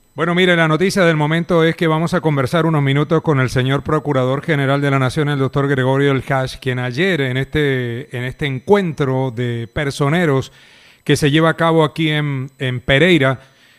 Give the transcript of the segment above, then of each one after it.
Bueno, mire, la noticia del momento es que vamos a conversar unos minutos con el señor Procurador General de la Nación, el doctor Gregorio El Hash, quien ayer en este encuentro de personeros que se lleva a cabo aquí en Pereira,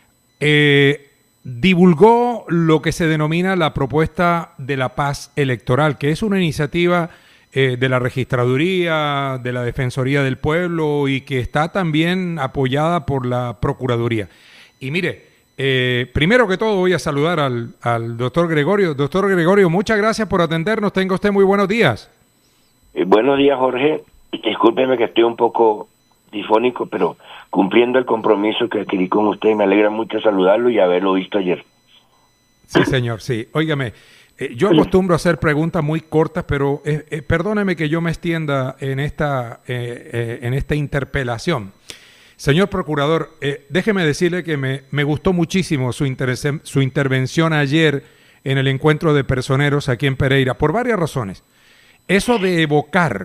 divulgó lo que se denomina la propuesta de la paz electoral, que es una iniciativa de la Registraduría, de la Defensoría del Pueblo y que está también apoyada por la Procuraduría. Y mire, primero que todo voy a saludar al doctor Gregorio. Doctor Gregorio, muchas gracias por atendernos. Tenga usted muy buenos días. Buenos días, Jorge. Discúlpeme que estoy un poco difónico, pero cumpliendo el compromiso que adquirí con usted, me alegra mucho saludarlo y haberlo visto ayer. Sí, señor, sí. Óigame, yo acostumbro a hacer preguntas muy cortas, pero perdóneme que yo me extienda en esta interpelación. Señor Procurador, déjeme decirle que me gustó muchísimo su intervención ayer en el encuentro de personeros aquí en Pereira, por varias razones. Eso de evocar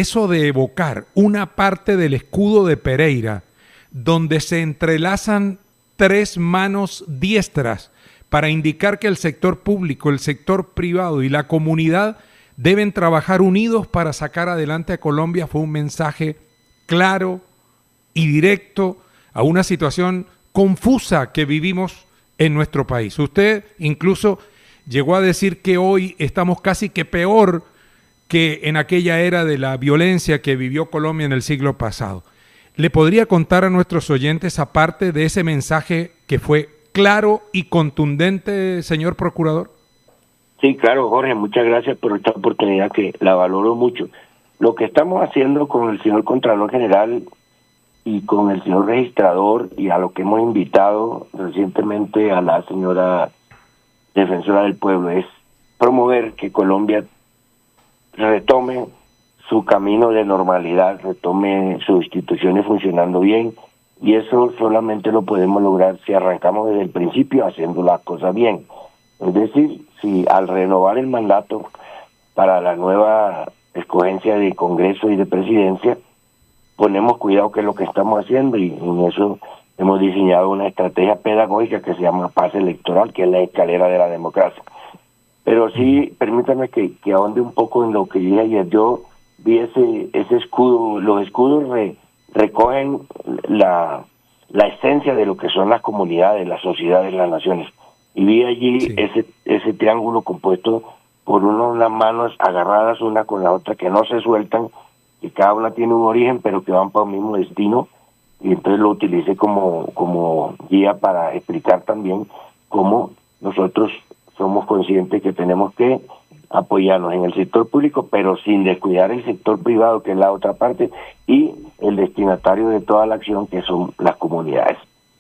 una parte del escudo de Pereira, donde se entrelazan tres manos diestras para indicar que el sector público, el sector privado y la comunidad deben trabajar unidos para sacar adelante a Colombia, fue un mensaje claro y directo a una situación confusa que vivimos en nuestro país. Usted incluso llegó a decir que hoy estamos casi que peor que en aquella era de la violencia que vivió Colombia en el siglo pasado. ¿Le podría contar a nuestros oyentes, aparte de ese mensaje que fue claro y contundente, señor Procurador? Sí, claro, Jorge, muchas gracias por esta oportunidad que la valoro mucho. Lo que estamos haciendo con el señor Contralor General y con el señor Registrador y a lo que hemos invitado recientemente a la señora Defensora del Pueblo es promover que Colombia retome su camino de normalidad, retome sus instituciones funcionando bien, y eso solamente lo podemos lograr si arrancamos desde el principio haciendo las cosas bien. Es decir, si al renovar el mandato para la nueva escogencia de Congreso y de Presidencia, ponemos cuidado que es lo que estamos haciendo, y en eso hemos diseñado una estrategia pedagógica que se llama paz electoral, que es la escalera de la democracia. Pero sí, permítame que ahonde un poco en lo que dije ayer. Yo vi ese escudo. Los escudos recogen la esencia de lo que son las comunidades, las sociedades, las naciones. Y vi allí Sí. ese triángulo compuesto por unas manos agarradas una con la otra, que no se sueltan, que cada una tiene un origen, pero que van para un mismo destino. Y entonces lo utilicé como guía para explicar también cómo nosotros somos conscientes que tenemos que apoyarnos en el sector público, pero sin descuidar el sector privado, que es la otra parte, y el destinatario de toda la acción, que son las comunidades.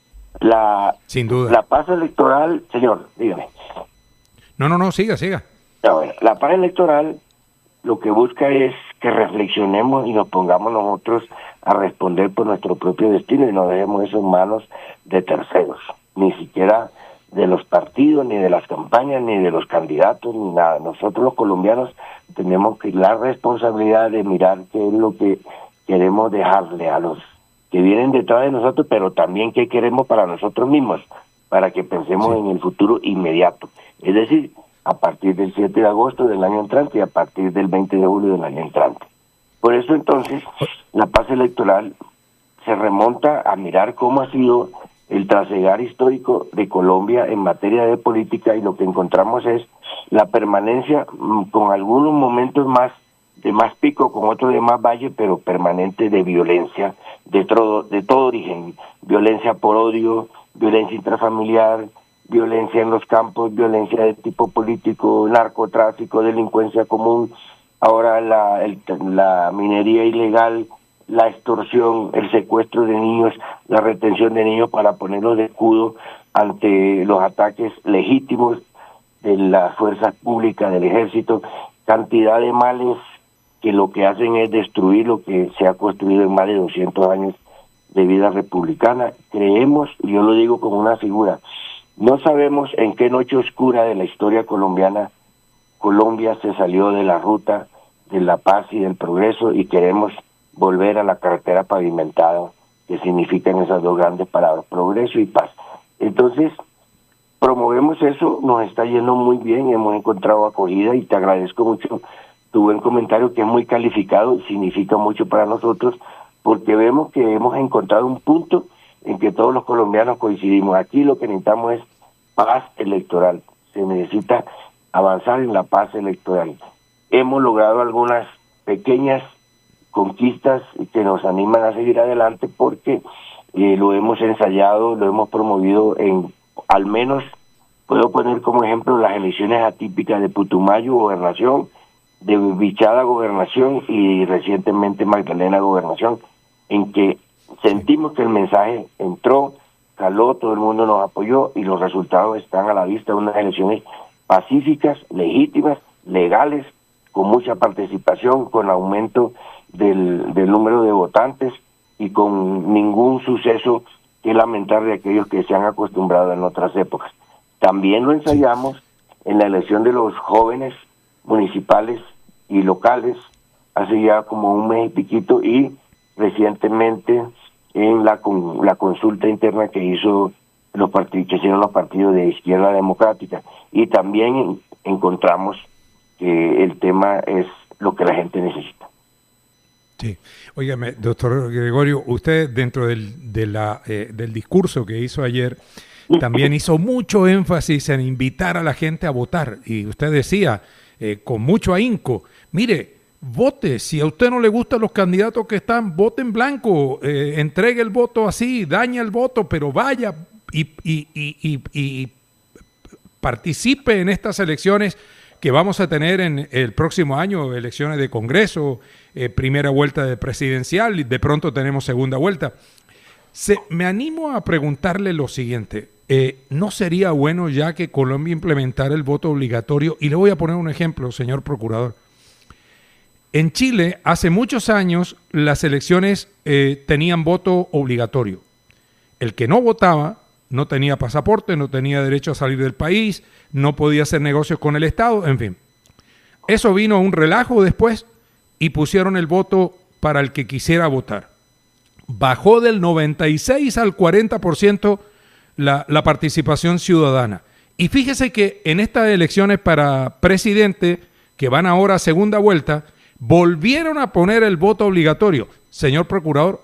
Sin duda. La paz electoral, señor, dígame. No, siga. La paz electoral lo que busca es que reflexionemos y nos pongamos nosotros a responder por nuestro propio destino y no dejemos eso en manos de terceros, ni siquiera de los partidos, ni de las campañas, ni de los candidatos, ni nada. Nosotros los colombianos tenemos que la responsabilidad de mirar qué es lo que queremos dejarle a los que vienen detrás de nosotros, pero también qué queremos para nosotros mismos, para que pensemos en el futuro inmediato. Es decir, a partir del 7 de agosto del año entrante y a partir del 20 de julio del año entrante. Por eso entonces la paz electoral se remonta a mirar cómo ha sido el trasegar histórico de Colombia en materia de política, y lo que encontramos es la permanencia, con algunos momentos más de más pico, con otros de más valle, pero permanente, de violencia de todo origen: violencia por odio, violencia intrafamiliar, violencia en los campos, violencia de tipo político, narcotráfico, delincuencia común, ahora la minería ilegal, la extorsión, el secuestro de niños, la retención de niños para ponerlos de escudo ante los ataques legítimos de las fuerzas públicas, del ejército, cantidad de males que lo que hacen es destruir lo que se ha construido en más de 200 años de vida republicana. Creemos, y yo lo digo como una figura, no sabemos en qué noche oscura de la historia colombiana Colombia se salió de la ruta de la paz y del progreso, y queremos volver a la carretera pavimentada, que significan esas dos grandes palabras, progreso y paz. Entonces, promovemos eso, nos está yendo muy bien, hemos encontrado acogida y te agradezco mucho tu buen comentario, que es muy calificado, significa mucho para nosotros, porque vemos que hemos encontrado un punto en que todos los colombianos coincidimos. Aquí lo que necesitamos es paz electoral, se necesita avanzar en la paz electoral. Hemos logrado algunas pequeñas conquistas que nos animan a seguir adelante porque lo hemos ensayado, lo hemos promovido en, al menos, puedo poner como ejemplo las elecciones atípicas de Putumayo, gobernación, de Bichada, gobernación, y recientemente Magdalena, gobernación, en que sentimos que el mensaje entró, caló, todo el mundo nos apoyó y los resultados están a la vista, unas elecciones pacíficas, legítimas, legales, con mucha participación, con aumento del número de votantes y con ningún suceso que lamentar de aquellos que se han acostumbrado en otras épocas. También lo ensayamos en la elección de los jóvenes municipales y locales hace ya como un mes y piquito, y recientemente en la consulta interna que hicieron los partidos de izquierda democrática, y también encontramos que el tema es lo que la gente necesita. Sí, óigame, doctor Gregorio, usted dentro del discurso que hizo ayer también hizo mucho énfasis en invitar a la gente a votar, y usted decía con mucho ahínco, mire, vote, si a usted no le gustan los candidatos que están, vote en blanco, entregue el voto así, daña el voto, pero vaya y participe en estas elecciones que vamos a tener en el próximo año, elecciones de Congreso, primera vuelta de presidencial, y de pronto tenemos segunda vuelta. Me animo a preguntarle lo siguiente, ¿no sería bueno ya que Colombia implementara el voto obligatorio? Y le voy a poner un ejemplo, señor procurador. En Chile, hace muchos años, las elecciones tenían voto obligatorio. El que no votaba no tenía pasaporte, no tenía derecho a salir del país, no podía hacer negocios con el Estado, en fin. Eso vino a un relajo después y pusieron el voto para el que quisiera votar. Bajó del 96 al 40% la participación ciudadana. Y fíjese que en estas elecciones para presidente, que van ahora a segunda vuelta, volvieron a poner el voto obligatorio. Señor procurador,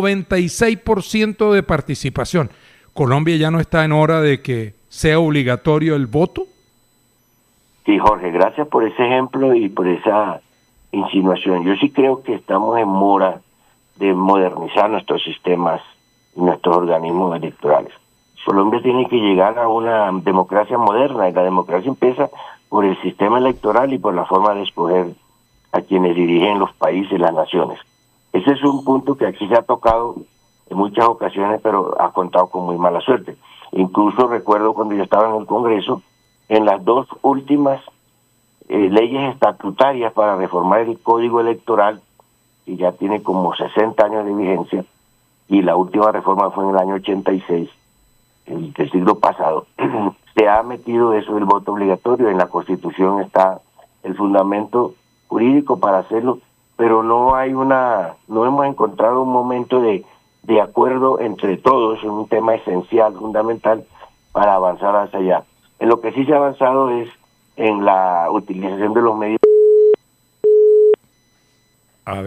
96% de participación. ¿Colombia ya no está en hora de que sea obligatorio el voto? Sí, Jorge, gracias por ese ejemplo y por esa insinuación. Yo sí creo que estamos en mora de modernizar nuestros sistemas y nuestros organismos electorales. Colombia tiene que llegar a una democracia moderna, y la democracia empieza por el sistema electoral y por la forma de escoger a quienes dirigen los países, las naciones. Ese es un punto que aquí se ha tocado en muchas ocasiones, pero ha contado con muy mala suerte. Incluso recuerdo cuando yo estaba en el Congreso, en las dos últimas leyes estatutarias para reformar el Código Electoral, que ya tiene como 60 años de vigencia, y la última reforma fue en el año 86, del siglo pasado, se ha metido eso del voto obligatorio. En la Constitución está el fundamento jurídico para hacerlo, pero no hemos encontrado un momento de acuerdo entre todos en un tema esencial, fundamental, para avanzar hacia allá. En lo que sí se ha avanzado es en la utilización de los medios. A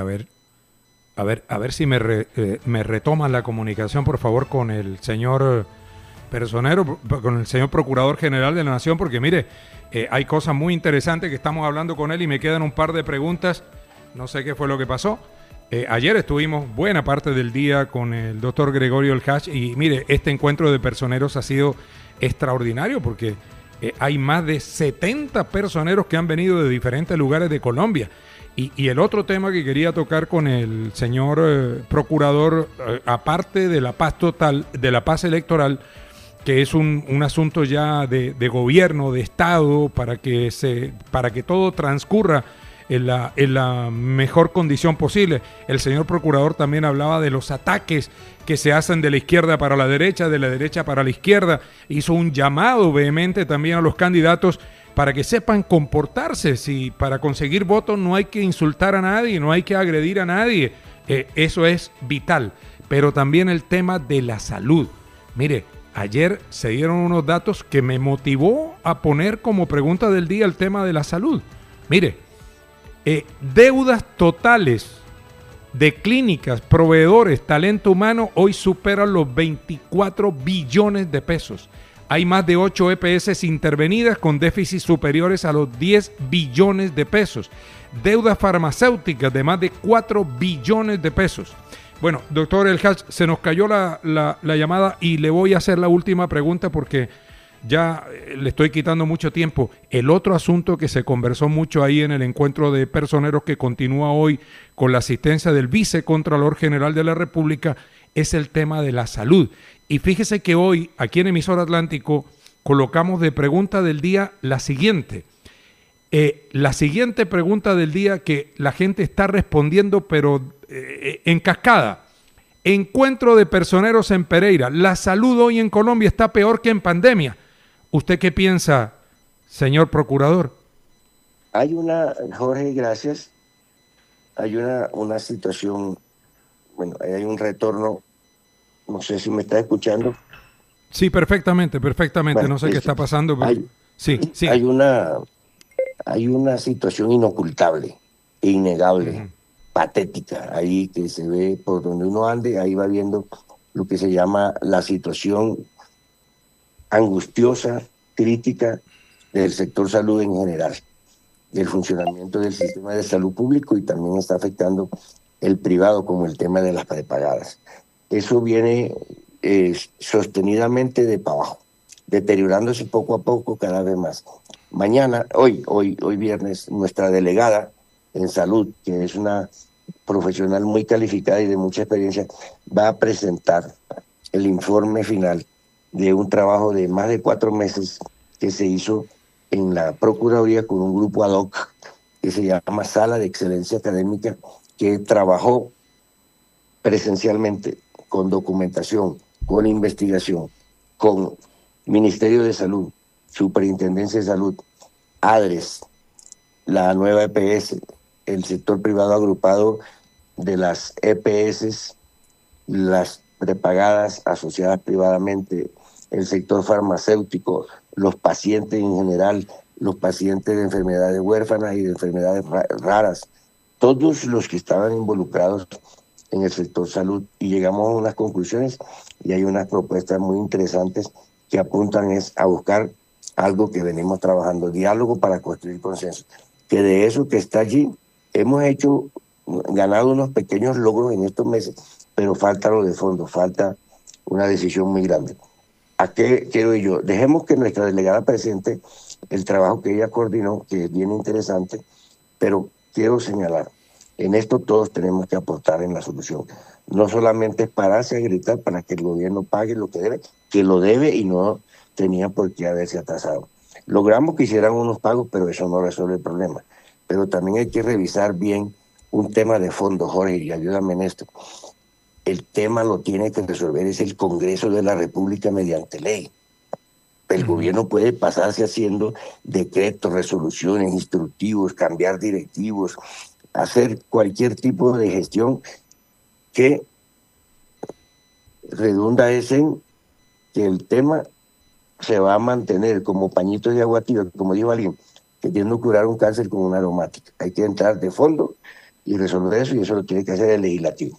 ver si me retoman la comunicación, por favor, con el señor personero, con el señor Procurador General de la Nación, porque mire, hay cosas muy interesantes que estamos hablando con él y me quedan un par de preguntas. No sé qué fue lo que pasó. Ayer estuvimos buena parte del día con el doctor Gregorio El Hach, y mire, este encuentro de personeros ha sido extraordinario porque hay más de 70 personeros que han venido de diferentes lugares de Colombia. Y el otro tema que quería tocar con el señor procurador, aparte de la paz total, de la paz electoral, que es un asunto ya de gobierno, de Estado, para que todo transcurra en la mejor condición posible. El señor procurador también hablaba de los ataques que se hacen de la izquierda para la derecha, de la derecha para la izquierda. Hizo un llamado vehemente también a los candidatos para que sepan comportarse. Si para conseguir votos no hay que insultar a nadie, no hay que agredir a nadie, eso es vital. Pero también el tema de la salud. Mire, ayer se dieron unos datos que me motivó a poner como pregunta del día el tema de la salud. Mire, deudas totales de clínicas, proveedores, talento humano, hoy superan los 24 billones de pesos. Hay más de 8 EPS intervenidas con déficits superiores a los 10 billones de pesos. Deudas farmacéuticas de más de 4 billones de pesos. Bueno, doctor El Hach, se nos cayó la llamada y le voy a hacer la última pregunta porque ya le estoy quitando mucho tiempo. El otro asunto que se conversó mucho ahí en el encuentro de personeros que continúa hoy con la asistencia del Vicecontralor General de la República es el tema de la salud. Y fíjese que hoy, aquí en Emisor Atlántico, colocamos de pregunta del día la siguiente. La siguiente pregunta del día que la gente está respondiendo, pero en cascada. Encuentro de personeros en Pereira. La salud hoy en Colombia está peor que en pandemia. ¿Usted qué piensa, señor procurador? Hay una, Jorge, gracias. Hay una situación, bueno, hay un retorno, no sé si me está escuchando. Sí, perfectamente. Bueno, no sé qué está pasando, pero sí. Hay una situación inocultable, innegable, patética, ahí que se ve por donde uno ande, ahí va viendo lo que se llama la situación angustiosa, crítica del sector salud en general, del funcionamiento del sistema de salud público, y también está afectando el privado, como el tema de las prepagadas. Eso viene sostenidamente de para abajo, deteriorándose poco a poco cada vez más. Mañana, hoy viernes, nuestra delegada en salud, que es una profesional muy calificada y de mucha experiencia, va a presentar el informe final de un trabajo de más de 4 meses que se hizo en la Procuraduría con un grupo ad hoc que se llama Sala de Excelencia Académica, que trabajó presencialmente con documentación, con investigación, con Ministerio de Salud, Superintendencia de Salud, ADRES, la nueva EPS, el sector privado agrupado de las EPS, las prepagadas asociadas privadamente, el sector farmacéutico, los pacientes en general, los pacientes de enfermedades huérfanas y de enfermedades raras, todos los que estaban involucrados en el sector salud, y llegamos a unas conclusiones y hay unas propuestas muy interesantes que apuntan a buscar algo que venimos trabajando, diálogo para construir consenso, que de eso que está allí hemos ganado unos pequeños logros en estos meses, pero falta lo de fondo, falta una decisión muy grande. ¿A qué quiero yo? Dejemos que nuestra delegada presente el trabajo que ella coordinó, que es bien interesante, pero quiero señalar, en esto todos tenemos que aportar en la solución. No solamente es pararse a gritar para que el gobierno pague lo que lo debe y no tenía por qué haberse atrasado. Logramos que hicieran unos pagos, pero eso no resuelve el problema. Pero también hay que revisar bien un tema de fondo, Jorge, y ayúdame en esto. El tema lo tiene que resolver es el Congreso de la República mediante ley. El gobierno puede pasarse haciendo decretos, resoluciones, instructivos, cambiar directivos, hacer cualquier tipo de gestión que redunda en que el tema se va a mantener como pañito de agua tibia, como dijo alguien, queriendo curar un cáncer con una aromática. Hay que entrar de fondo y resolver eso, y eso lo tiene que hacer el legislativo.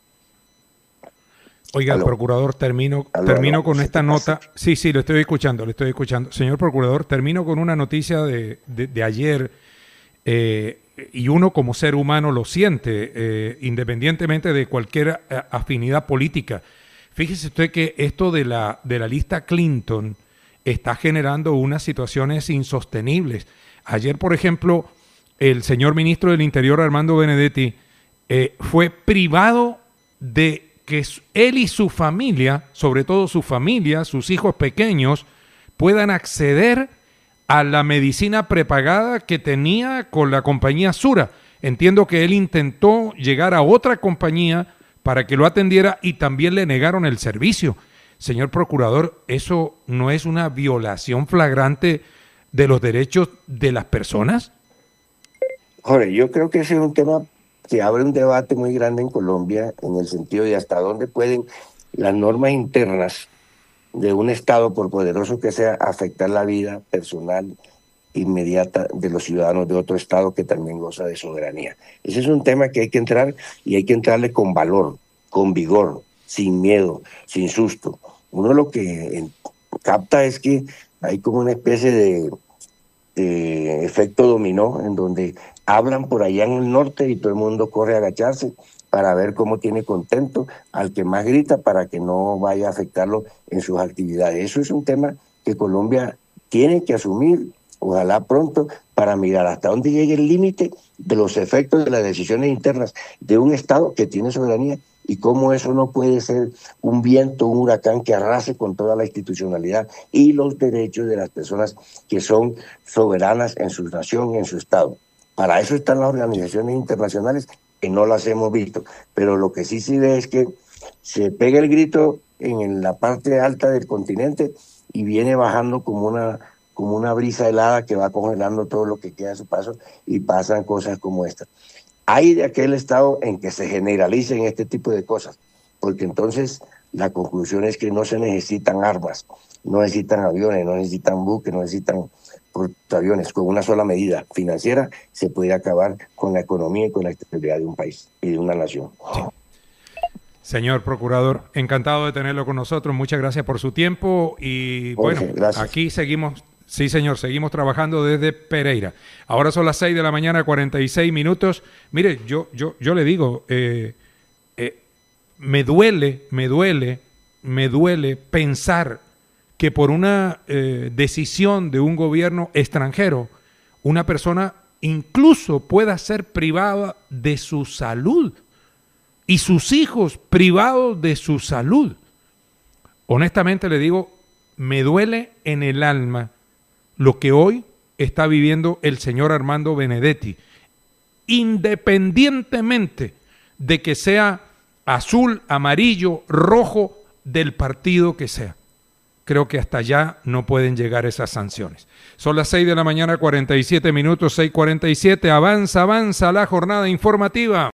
Oiga, ¿aló? Procurador, termino con esta nota. Sí, lo estoy escuchando. Señor Procurador, termino con una noticia de ayer, y uno como ser humano lo siente, independientemente de cualquier afinidad política. Fíjese usted que esto de la lista Clinton está generando unas situaciones insostenibles. Ayer, por ejemplo, el señor ministro del Interior, Armando Benedetti, fue privado de que él y su familia, sobre todo su familia, sus hijos pequeños, puedan acceder a la medicina prepagada que tenía con la compañía Sura. Entiendo que él intentó llegar a otra compañía para que lo atendiera y también le negaron el servicio. Señor Procurador, ¿eso no es una violación flagrante de los derechos de las personas? Jorge, yo creo que ese es un tema que abre un debate muy grande en Colombia, en el sentido de hasta dónde pueden las normas internas de un Estado, por poderoso que sea, afectar la vida personal inmediata de los ciudadanos de otro Estado que también goza de soberanía. Ese es un tema que hay que entrar y hay que entrarle con valor, con vigor, sin miedo, sin susto. Uno lo que capta es que hay como una especie de efecto dominó en donde hablan por allá en el norte y todo el mundo corre a agacharse para ver cómo tiene contento al que más grita para que no vaya a afectarlo en sus actividades. Eso es un tema que Colombia tiene que asumir, ojalá pronto, para mirar hasta dónde llegue el límite de los efectos de las decisiones internas de un Estado que tiene soberanía y cómo eso no puede ser un viento, un huracán que arrase con toda la institucionalidad y los derechos de las personas que son soberanas en su nación y en su Estado. Para eso están las organizaciones internacionales que no las hemos visto, pero lo que sí se ve es que se pega el grito en la parte alta del continente y viene bajando como una brisa helada que va congelando todo lo que queda a su paso y pasan cosas como esta. Hay de aquel estado en que se generalicen este tipo de cosas, porque entonces la conclusión es que no se necesitan armas, no necesitan aviones, no necesitan buques, no necesitan portaaviones. Con una sola medida financiera se puede acabar con la economía y con la estabilidad de un país y de una nación. Sí. Señor Procurador, encantado de tenerlo con nosotros. Muchas gracias por su tiempo y Jorge, bueno, gracias. Aquí seguimos. Sí, señor, seguimos trabajando desde Pereira. Ahora son las 6 de la mañana, 46 minutos. Mire, yo le digo, me duele pensar que por una decisión de un gobierno extranjero, una persona incluso pueda ser privada de su salud y sus hijos privados de su salud. Honestamente le digo, me duele en el alma lo que hoy está viviendo el señor Armando Benedetti, independientemente de que sea azul, amarillo, rojo, del partido que sea. Creo que hasta allá no pueden llegar esas sanciones. Son las 6 de la mañana, 47 minutos, 6:47. Avanza la jornada informativa.